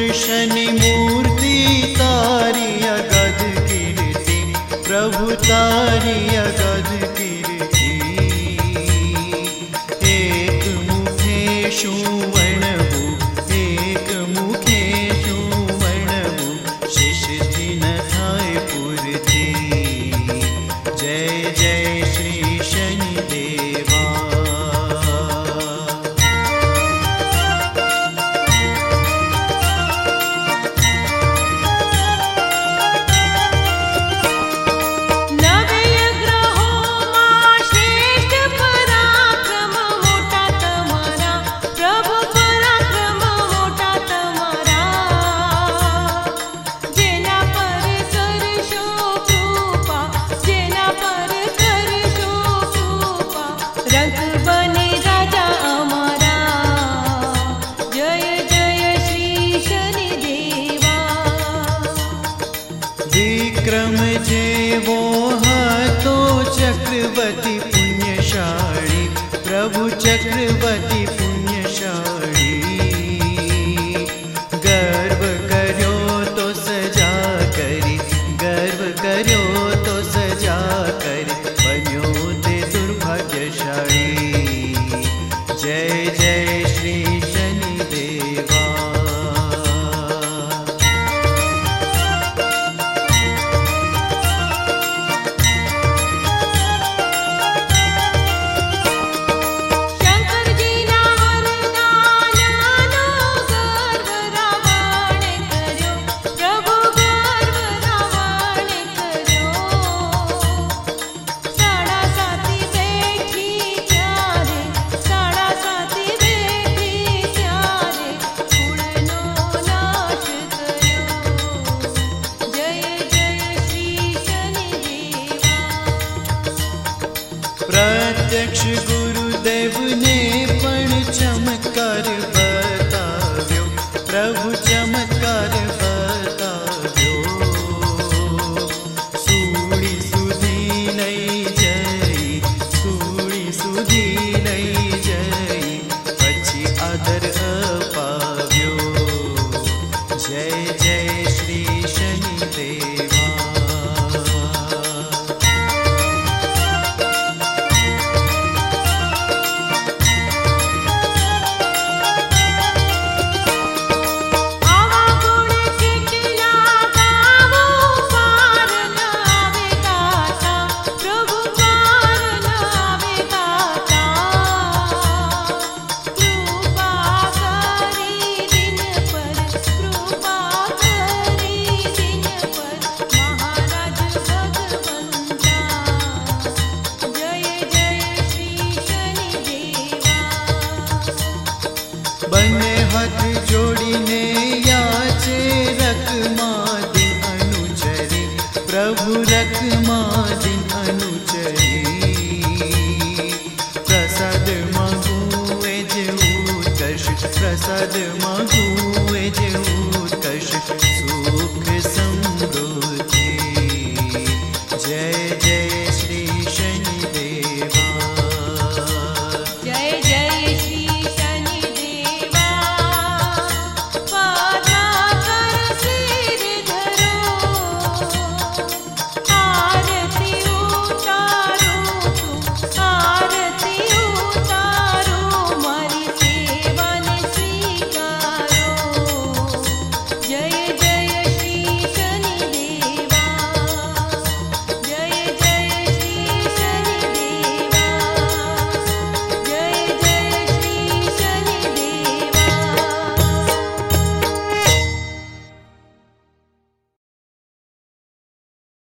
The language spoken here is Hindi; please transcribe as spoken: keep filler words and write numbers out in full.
शनि मूर्ति तारी अगध कीर्ति, प्रभु तारी अगध कीर्ति। एक मुखे सुवर्णभु, एक मुखे सुवर्णभु, शिष दिन थाय पूर्ति। जय जय श्री शनि देवा। विक्रम जेवो हाथो चक्रवर्ती पुण्यशाली, प्रभु चक्रवर्ती पुण्यशाली। गर्व कर्यो तो सजा करी, गर्व कर्यो तो सजा करी, बन्यो ते दुर्भाग्यशाली। जय जय श्री शनि देवा। प्रत्यक्ष गुरुदेव ने पण चमत्कार बताव्यो, प्रभु चमत्कार बताव्यो।